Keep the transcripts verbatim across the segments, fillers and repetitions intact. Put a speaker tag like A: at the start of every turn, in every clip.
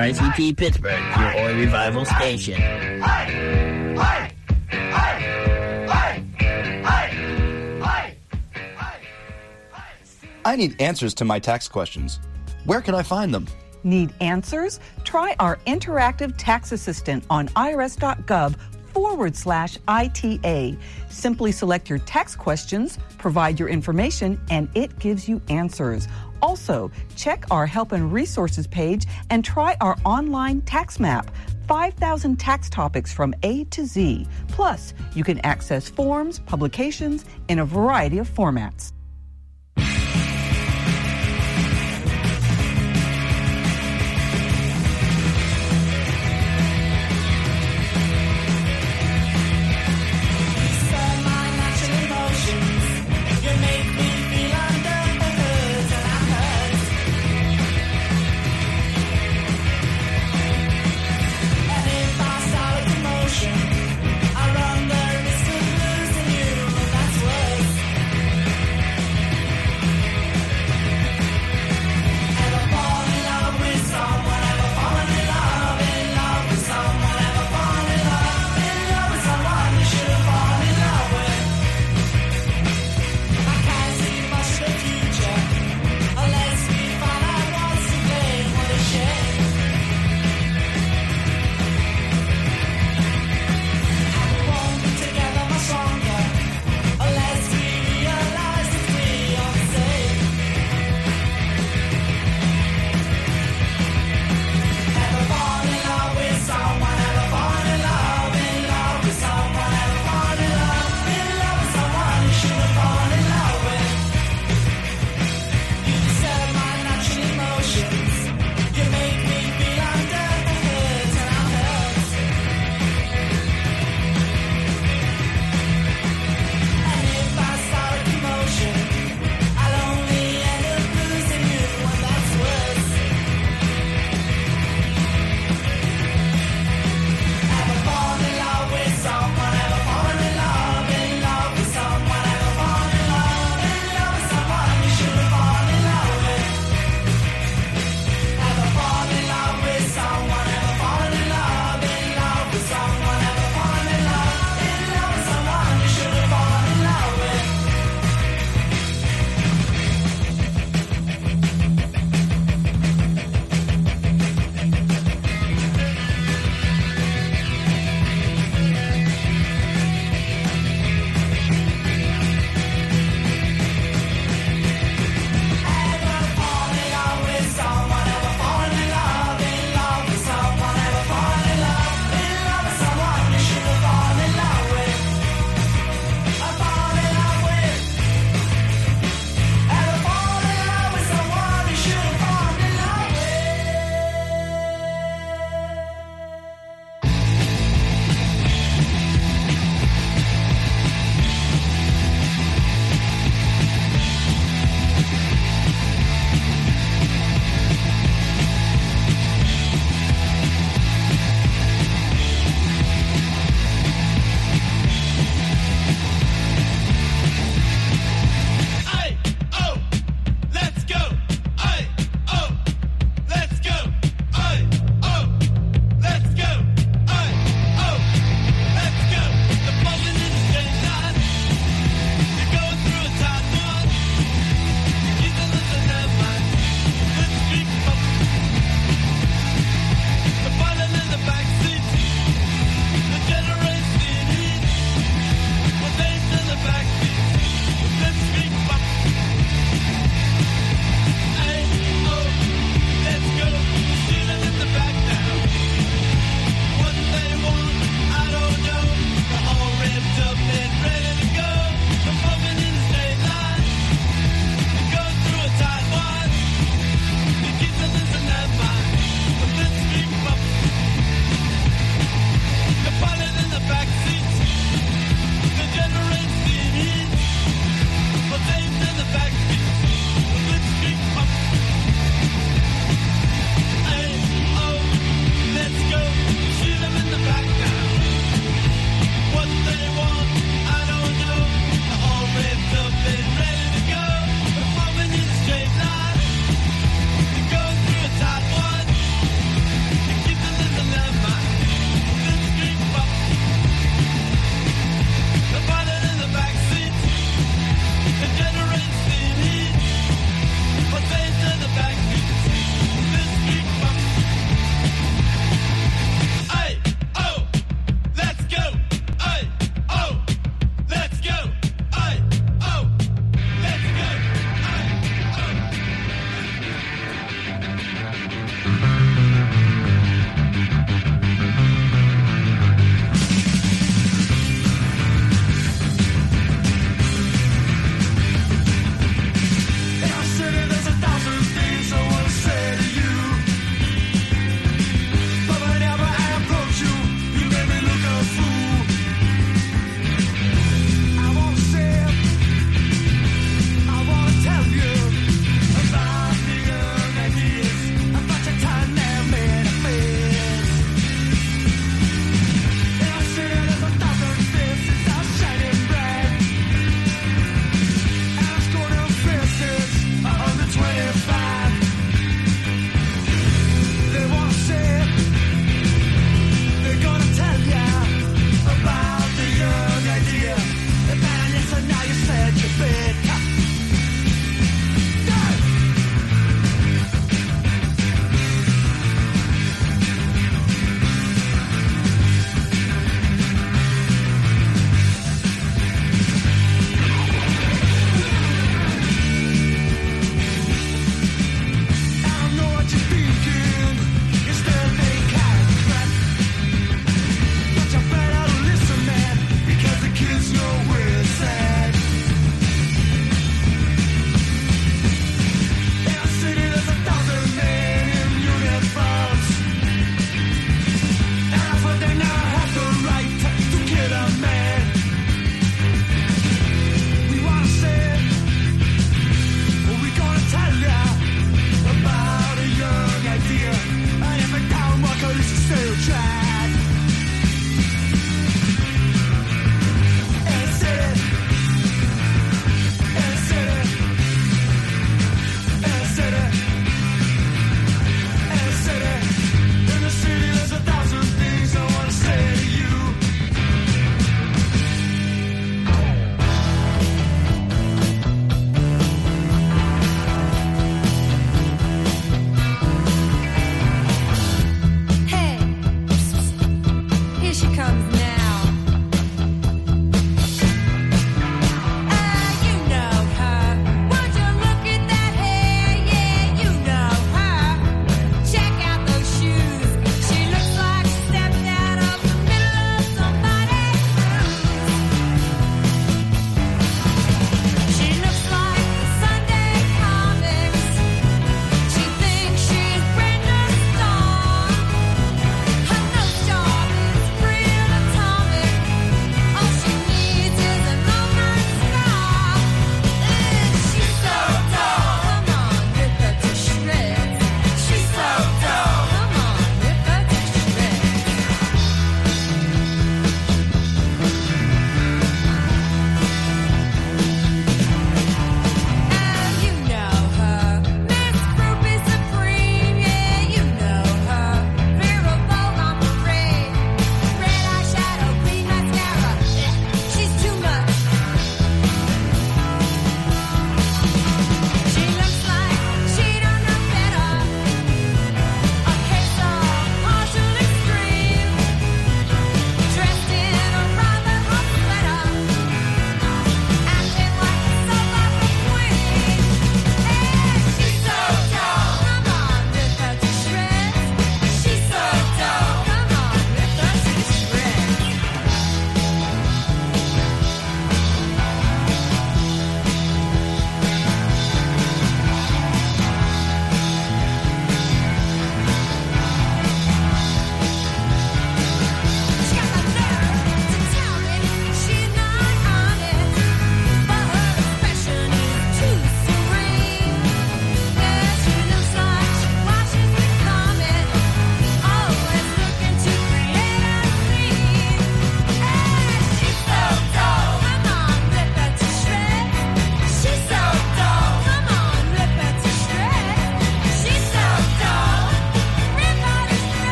A: I C T Pittsburgh, your Oi Revival station.
B: I need answers to my tax questions. Where can I find them?
C: Need answers? Try our interactive tax assistant on irs.gov forward slash ITA. Simply select your tax questions, provide your information, and it gives you answers. Also, check our Help and Resources page and try our online tax map. five thousand tax topics from A to Z. Plus, you can access forms, publications in a variety of formats.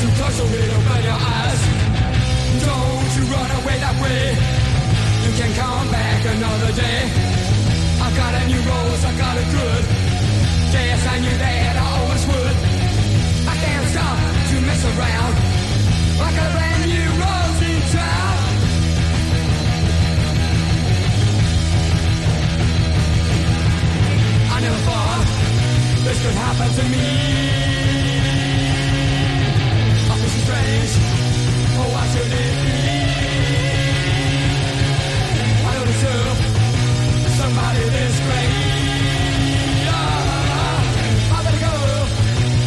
D: too close, so it'll burn your eyes. Don't you run away that way. You can come back another day. I've got a new rose, I've got it good. Yes, I knew that I always would. I can't stop to mess around. Like a brand new rose in town. I never thought this could happen to me. I feel so strange. Oh, why should it be? I don't deserve somebody this great. I better go.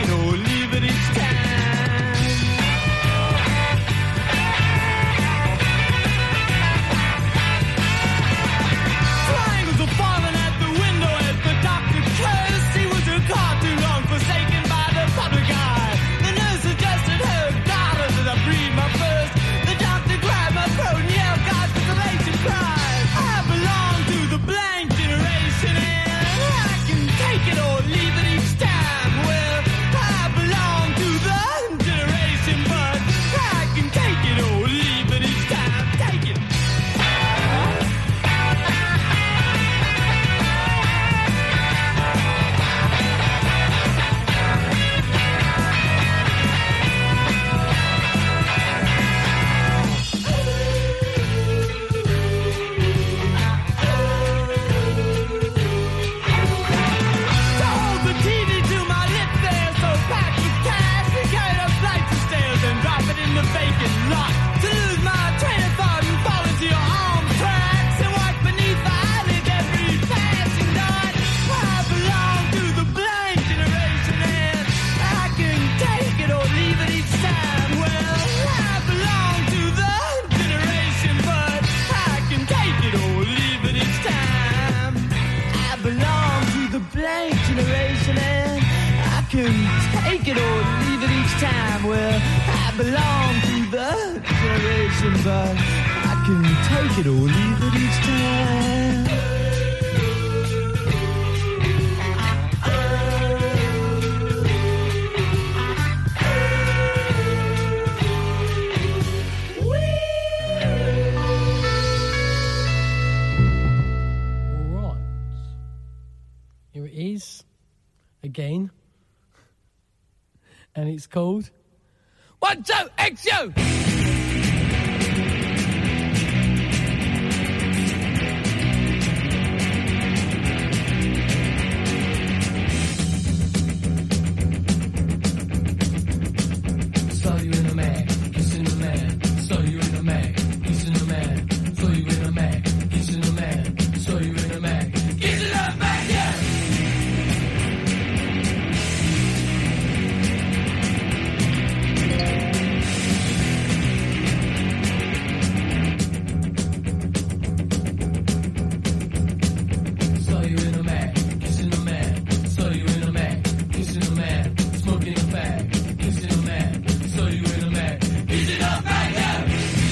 D: it or leave it each time. Triangles are falling at the window as the doctor cursed. He was a car too long forsaken by the public eye. The nurse suggested her daughter that I breathe my first. The doctor grabbed my throat and yelled God's desolation cry. I belong to the blank generation and I can take it or leave it each time. Well, I belong to the generation, but I can take it or leave it each time. Take it. To hold the T V to my lips there, so packed with cash, we carried up flights of stairs and drop it in the vacant lot. To lose my train of thought and fall into your arms tracks and watch beneath the eyelid every passing night. I belong to the blank generation and I can take it or leave it each time. Well, I belong to the generation, but I can take it or leave it each time. I belong to the blank generation and I can take it or leave it each time. Well, I belong to the generation, but I can take it or leave it each time.
E: All right. Here it is. Again. And it's called One, Two, X U! Saw you in a mag, kissing a man. Saw you in a mag, kissing a man. Saw you in a mag, kissing a man. Saw you in a mag, kissing a man, yeah! Saw you in a mag, kissing a man. Saw you in a mag, kissing a man. Smoking a fag, kissing a man. Saw you in a mag, kissing a man, yeah!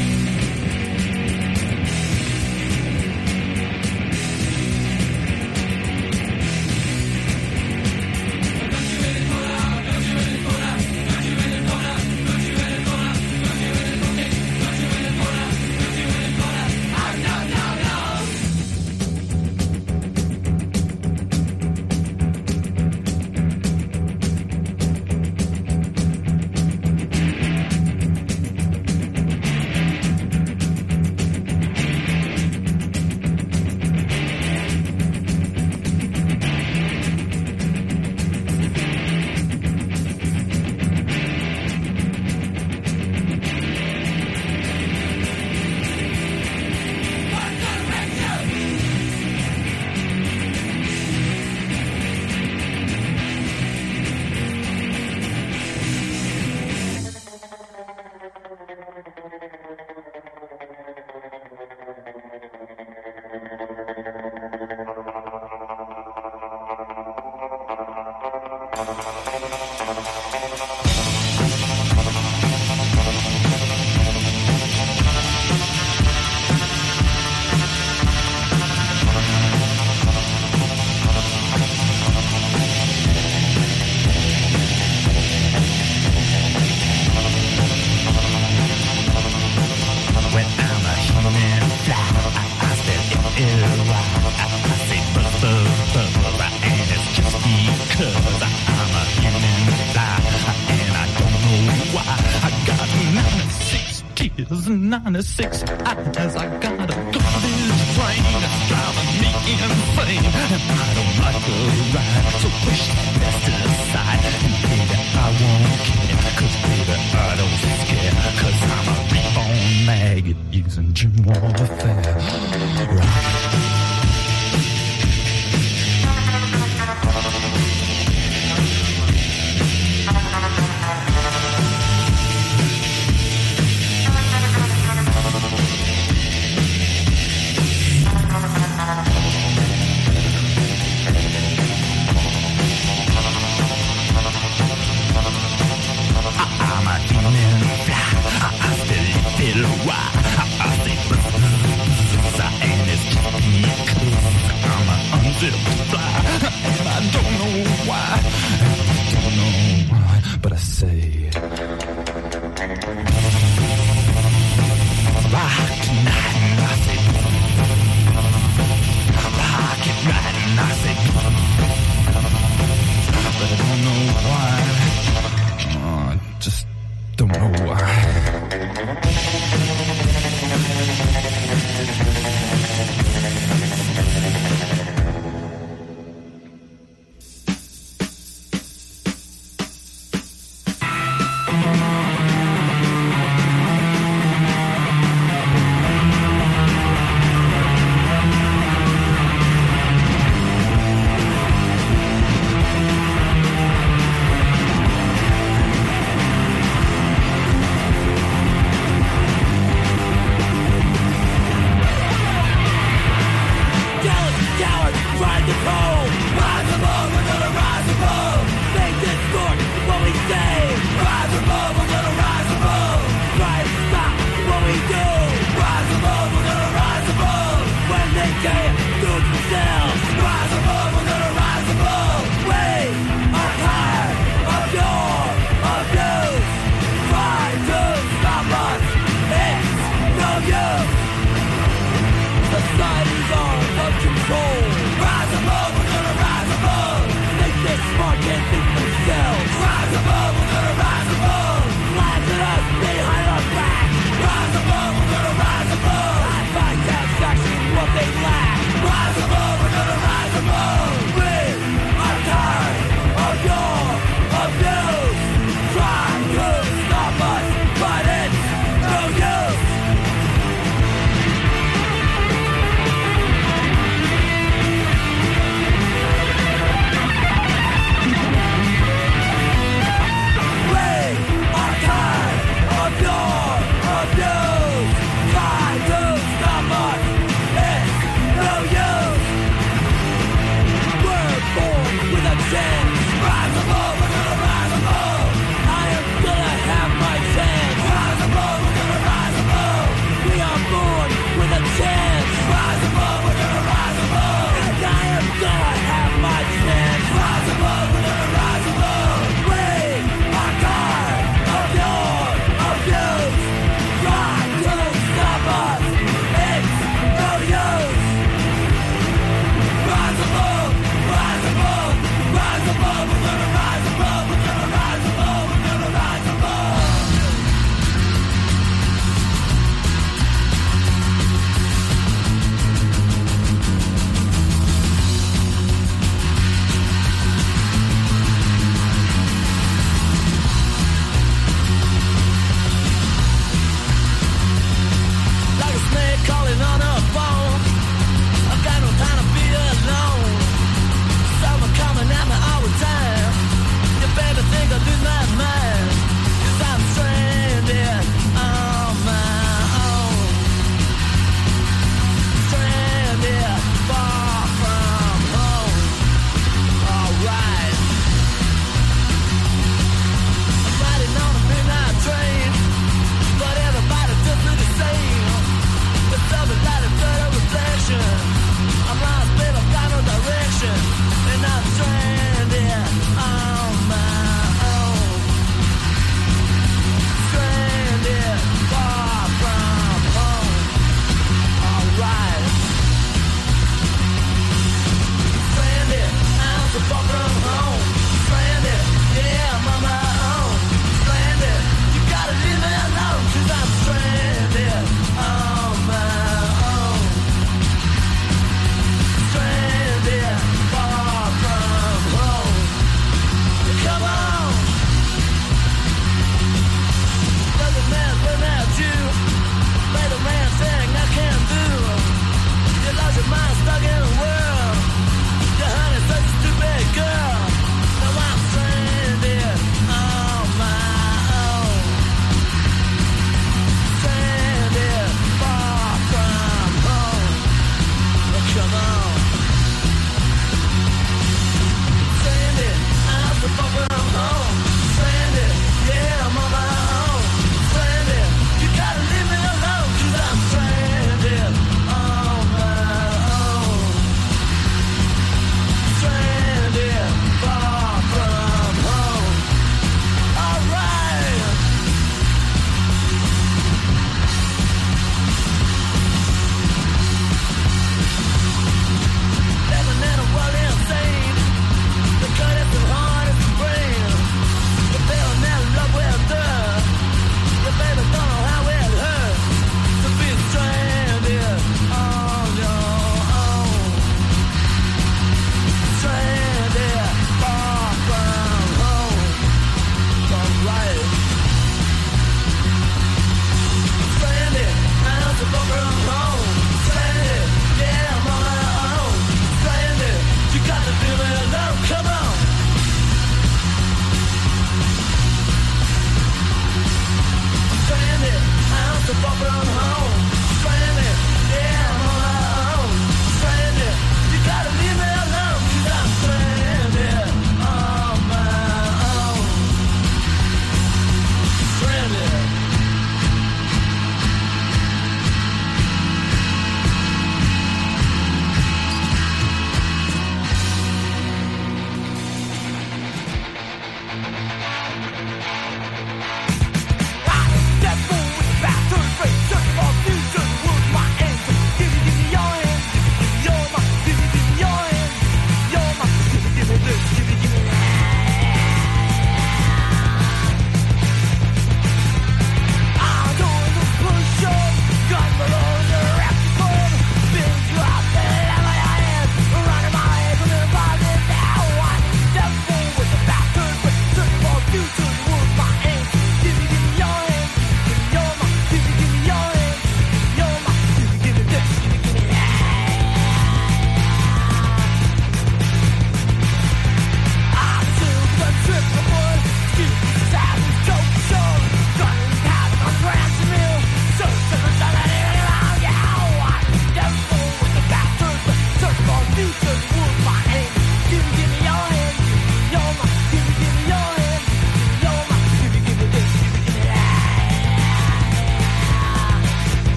E: ninety-six eyes, I got a garbage brain that's driving me insane, and I don't like the ride, so push the best aside, and baby I won't care, cause baby I don't scare, cause I'm a reborn maggot using gym warfare. Rock.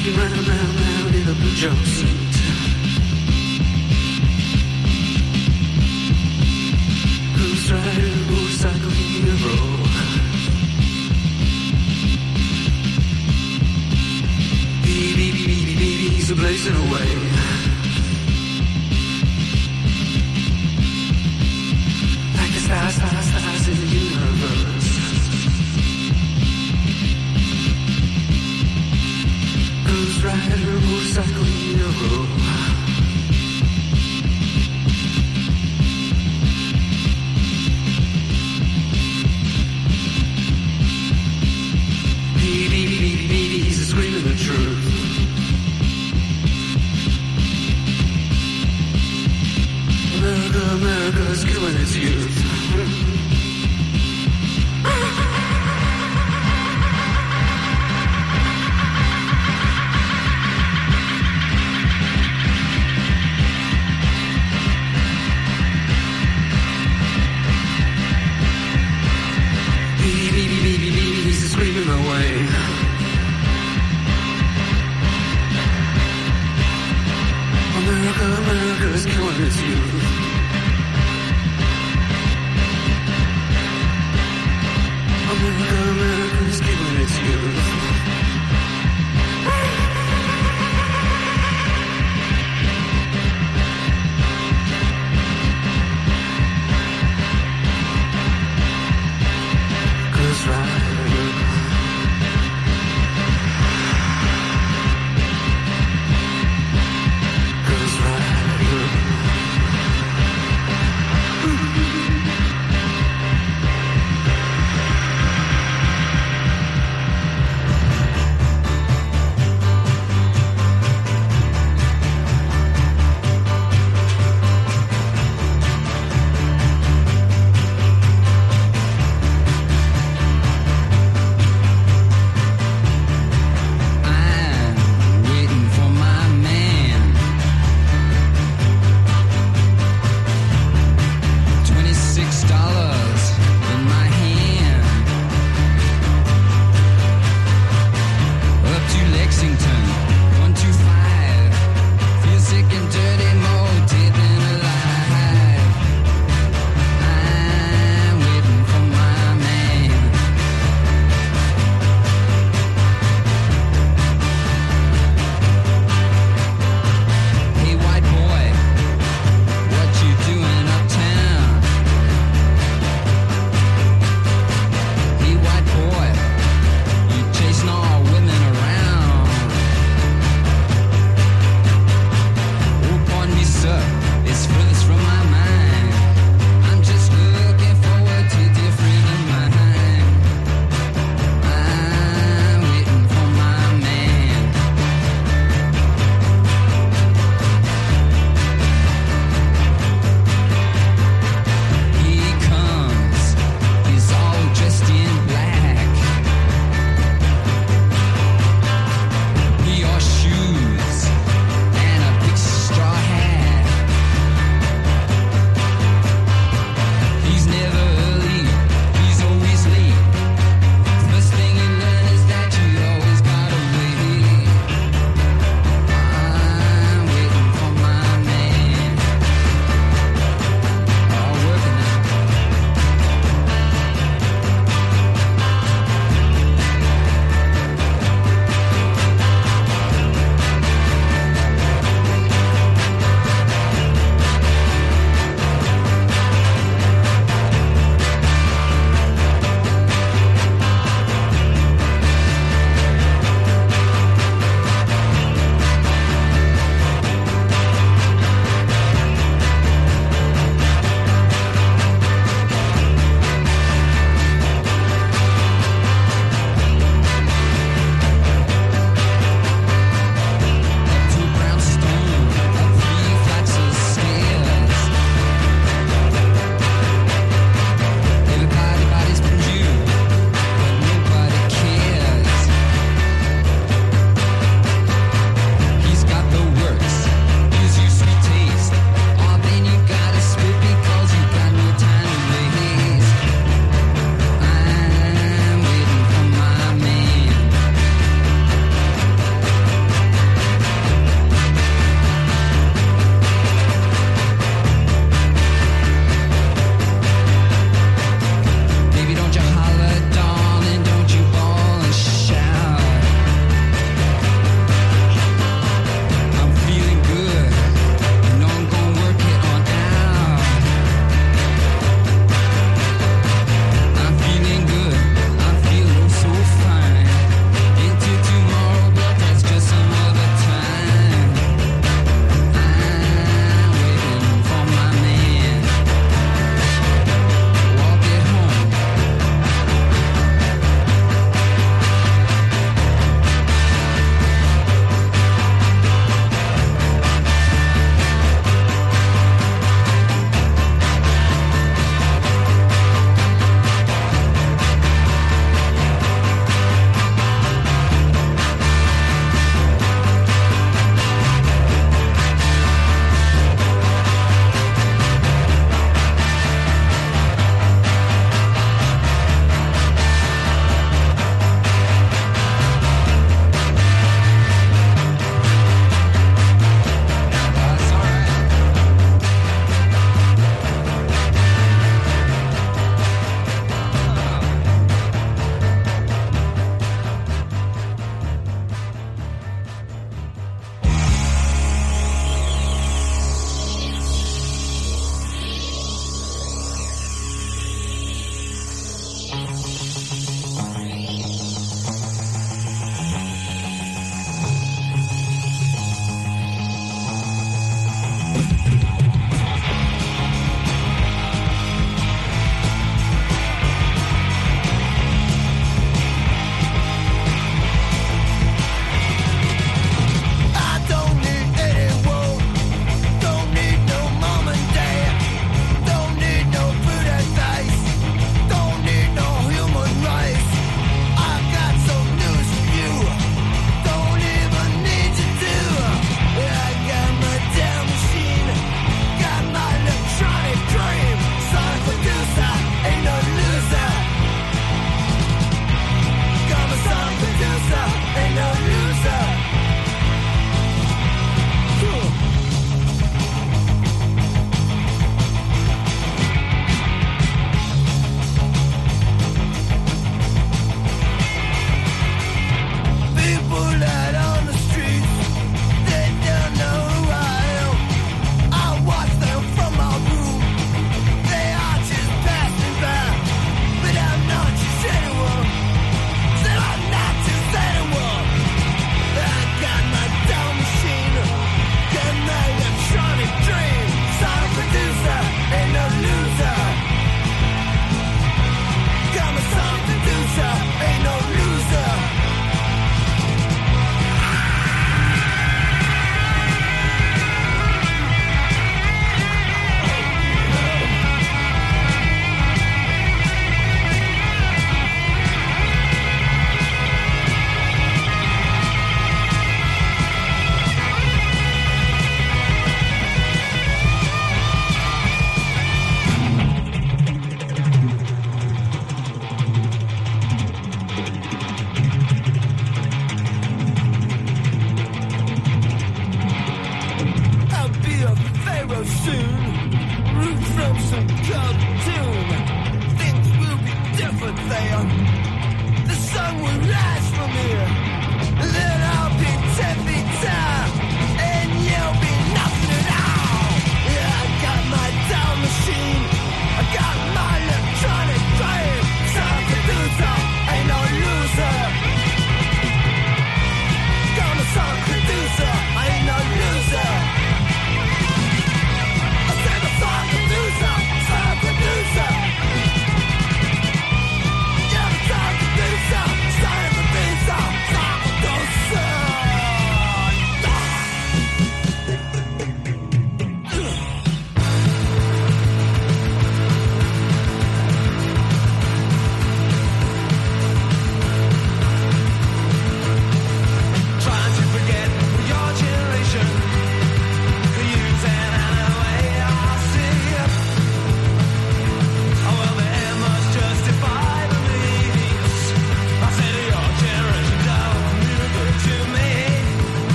D: Take him round, round, round in a blue jumpsuit. Ghost rider, motorcycle hero. Beep, beep, beep, beep, beep, he's a blazing away. Like the stars, stars, stars in the universe. Ghost rider, motorcycle hero. Beep, beep, beep, beep, beep, he's screaming the truth. America, America's killing its youth.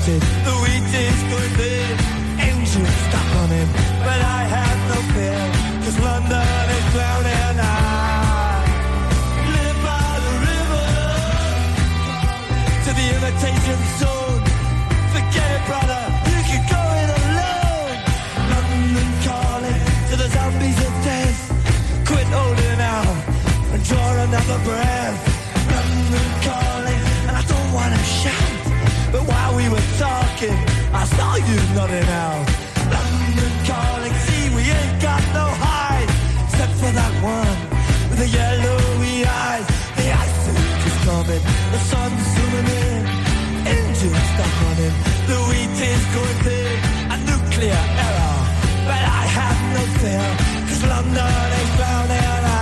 F: started. The wheat is going big, engine stuck on him. But I have no fear, cause London is drowning. I live by the river, to the imitation zone. Forget it, brother, you can go it alone. London calling to the zombies of death. Quit holding out and draw another breath. London calling, and I don't wanna shout, but while we were talking, I saw you nodding out. London calling, see we ain't got no hide, except for that one with the yellowy eyes. The ice age is coming, the sun's zooming in, engine stuck on him, the wheat is going big, a nuclear error, but I have no fear, cause London is drowning.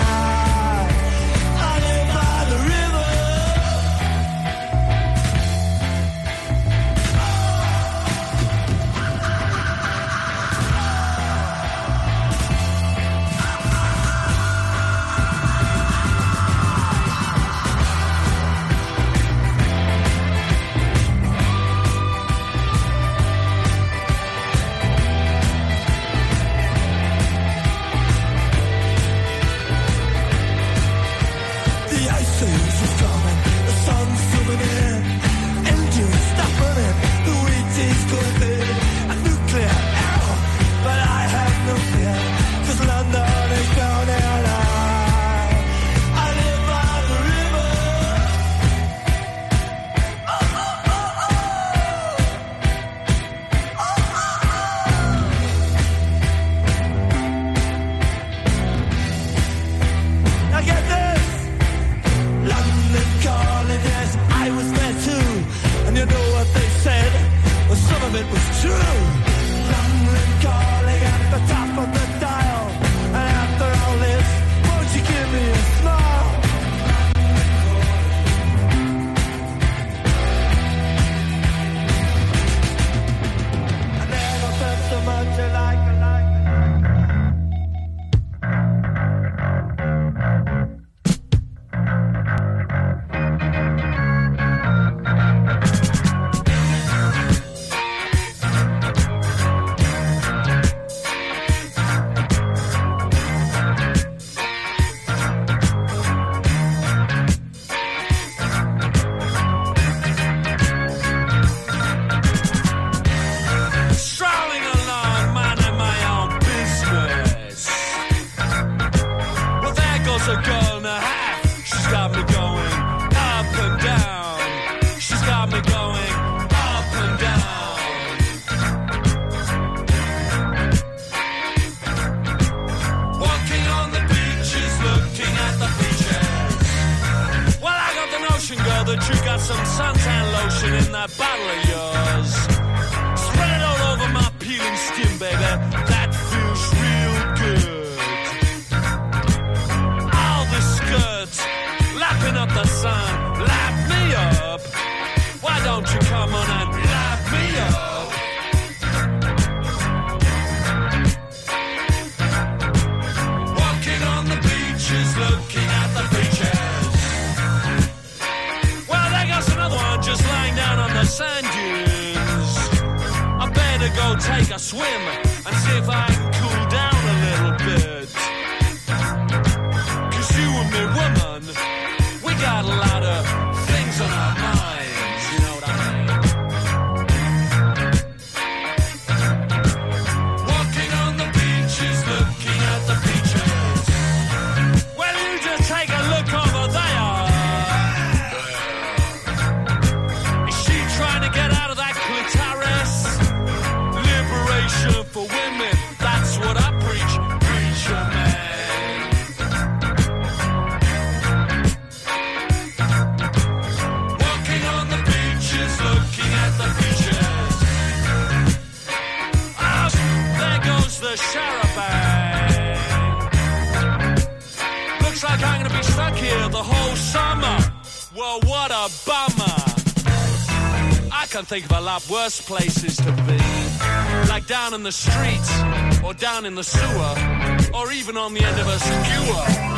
G: Think of a lot worse places to be, like down in the streets, or down in the sewer, or even on the end of a skewer.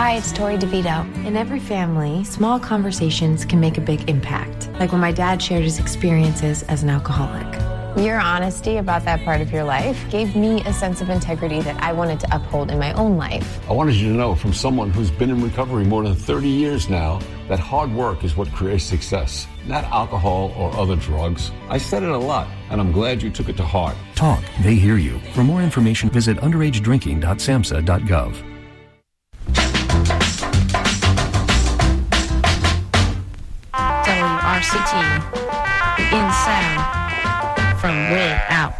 H: Hi, it's Tori DeVito. In every family, small conversations can make a big impact. Like when my dad shared his experiences as an alcoholic. Your honesty about that part of your life gave me a sense of integrity that I wanted to uphold in my own life.
I: I wanted you to know from someone who's been in recovery more than thirty years now that hard work is what creates success, not alcohol or other drugs. I said it a lot, and I'm glad you took it to heart.
J: Talk. They hear you. For more information, visit underage drinking dot samhsa dot gov.
K: W R C T, in sound, from way out.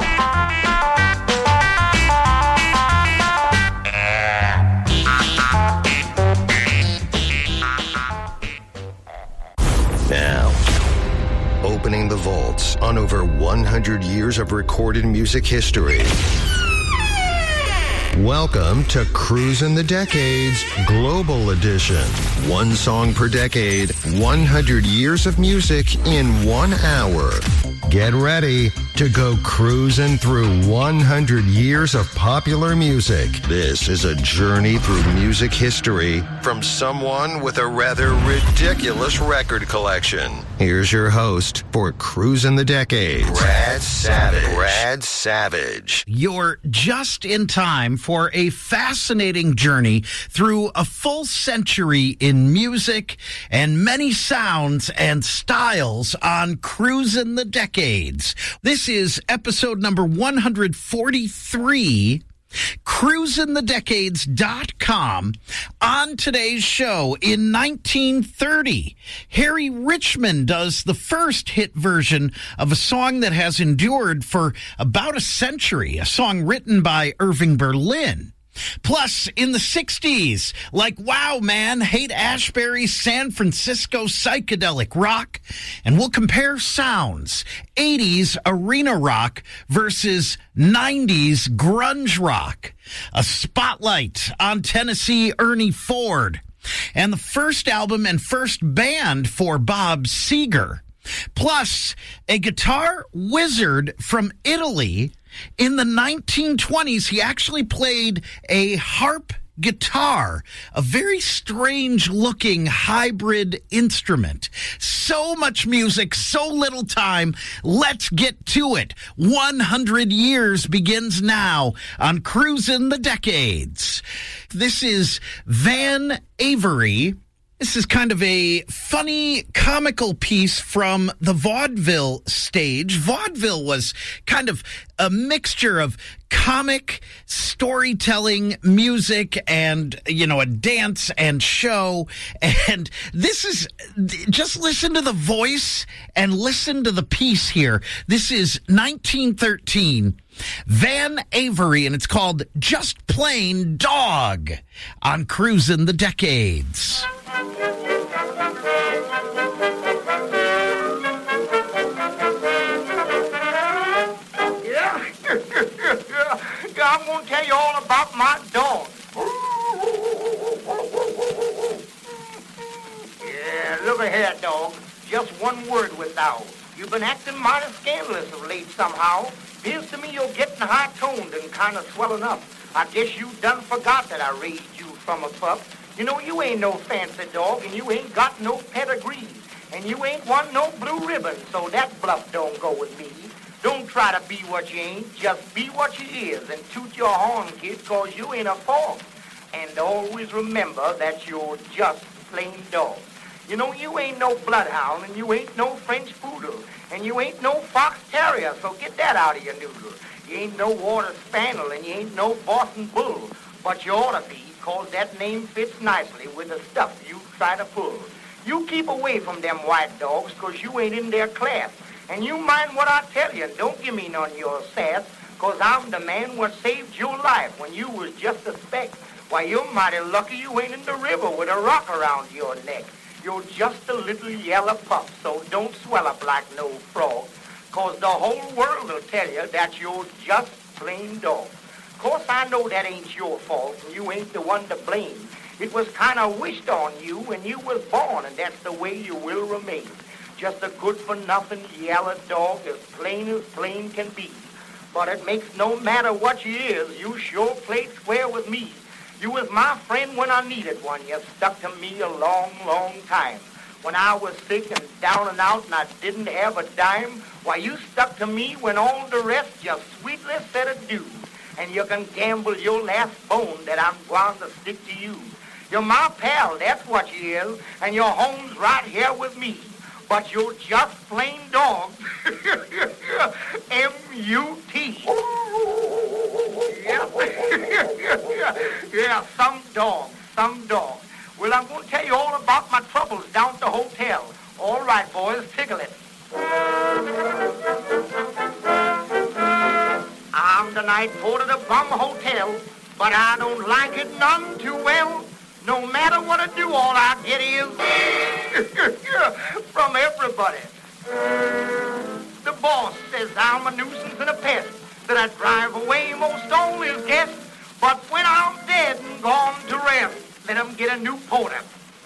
L: Now, opening the vaults on over one hundred years of recorded music history. Welcome to Cruisin' the Decades Global Edition. One song per decade, one hundred years of music in one hour. Get ready to go cruising through one hundred years of popular music. This is a journey through music history from someone with a rather ridiculous record collection. Here's your host for Cruisin' the Decades, Brad Savage. Brad Savage.
M: You're just in time for a fascinating journey through a full century in music and many sounds and styles on Cruisin' the Decades. This is episode number one hundred forty-three. cruisin the decades dot com. On today's show, in nineteen thirty, Harry Richmond does the first hit version of a song that has endured for about a century, a song written by Irving Berlin. Plus, in the sixties, like Wow Man, Haight-Ashbury's San Francisco psychedelic rock, and we'll compare sounds, eighties arena rock versus nineties grunge rock, a spotlight on Tennessee Ernie Ford, and the first album and first band for Bob Seger. Plus, a guitar wizard from Italy. In the nineteen twenties, he actually played a harp guitar, a very strange-looking hybrid instrument. So much music, so little time. Let's get to it. one hundred years begins now on Cruisin' the Decades. This is Van Avery. This is kind of a funny, comical piece from the vaudeville stage. Vaudeville was kind of a mixture of comic, storytelling, music, and, you know, a dance and show. And this is, just listen to the voice and listen to the piece here. This is nineteen thirteen. Van Avery, and it's called Just Plain Dog on Cruisin' the Decades.
N: Yeah, I'm going to tell you all about my dog. Yeah, look ahead, dog. Just one word without. You've been acting mighty scandalous of late somehow. Appears to me you're getting high-toned and kind of swelling up. I guess you done forgot that I raised you from a pup. You know, you ain't no fancy dog, and you ain't got no pedigree. And you ain't won no blue ribbon, so that bluff don't go with me. Don't try to be what you ain't, just be what you is, and toot your horn, kid, cause you ain't a fault. And always remember that you're just plain dog. You know, you ain't no bloodhound, and you ain't no French poodle, and you ain't no fox terrier, so get that out of your noodle. You ain't no water spaniel, and you ain't no Boston bull, but you ought to be, cause that name fits nicely with the stuff you try to pull. You keep away from them white dogs, cause you ain't in their class. And you mind what I tell you, don't give me none of your sass, cause I'm the man what saved your life when you was just a speck. Why, you're mighty lucky you ain't in the river with a rock around your neck. You're just a little yellow pup, so don't swell up like no frog, cause the whole world will tell you that you're just plain dog. Course I know that ain't your fault, and you ain't the one to blame. It was kind of wished on you when you was born, and that's the way you will remain. Just a good-for-nothing yellow dog, as plain as plain can be. But it makes no matter what you is, you sure played square with me. You was my friend when I needed one. You stuck to me a long, long time. When I was sick and down and out and I didn't have a dime, why, you stuck to me when all the rest just sweetly said adieu. And you can gamble your last bone that I'm going to stick to you. You're my pal, that's what you is, and your home's right here with me. But you're just plain dog. M U T. Yeah. Yeah, some dog, some dog. Well, I'm going to tell you all about my troubles down at the hotel. All right, boys, tickle it. I'm the night porter of the Bum Hotel, but I don't like it none too well. No matter what I do, all I get is from everybody. The boss says I'm a nuisance and a pest, that I drive away most all his guests. But when I'm dead and gone to rest, let him get a new porter.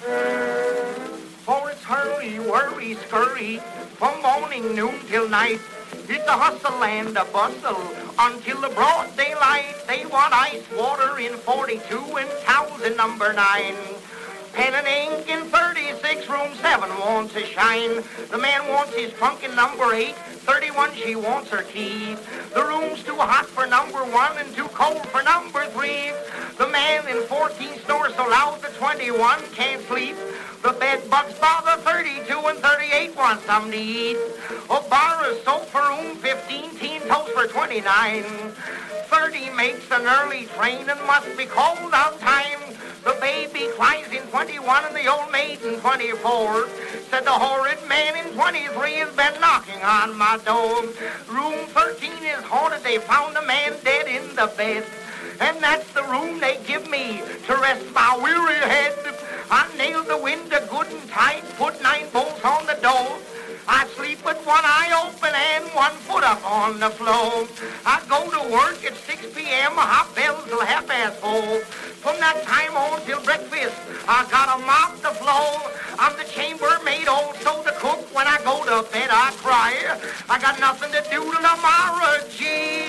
N: For it's hurry, worry, scurry, from morning, noon till night. It's a hustle and a bustle until the broad daylight. They want ice water in forty-two and towels in number nine. Pen and ink in thirty-six, room seven wants a shine. The man wants his trunk in number eight, thirty-one she wants her key. The room's too hot for number one and too cold for number three. The man in fourteen snores so loud the twenty-one can't sleep. The bed bugs bother thirty-two and thirty-eight want something to eat. A bar of soap for room fifteen, teen toast for twenty-nine. thirty makes an early train and must be called on time. The baby cries in twenty-one and the old maid in twenty-four. Said the horrid man in twenty-three has been knocking on my door. Room thirteen is haunted. They found a man dead in the bed. And that's the room they give me to rest my weary head. I nailed the window good and tight, put nine bolts on the door. I sleep with one eye open and one foot up on the floor. I go to work at six p.m., hot bells till half past four. From that time on till breakfast, I gotta mop the floor. I'm the chambermaid, also the cook. When I go to bed, I cry. I got nothing to do till tomorrow, gee.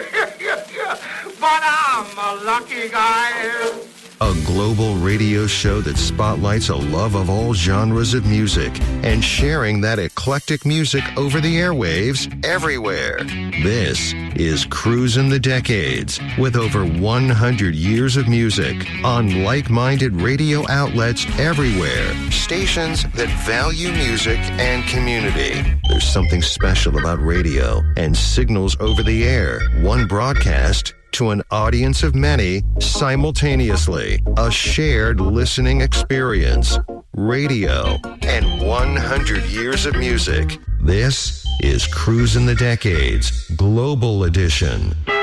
N: But I'm a lucky guy.
L: A global radio show that spotlights a love of all genres of music and sharing that eclectic music over the airwaves everywhere. This is Cruisin' the Decades, with over one hundred years of music on like-minded radio outlets everywhere. Stations that value music and community. There's something special about radio and signals over the air. One broadcast to an audience of many simultaneously. A shared listening experience. Radio and one hundred years of music. This is Cruisin' the Decades Global Edition.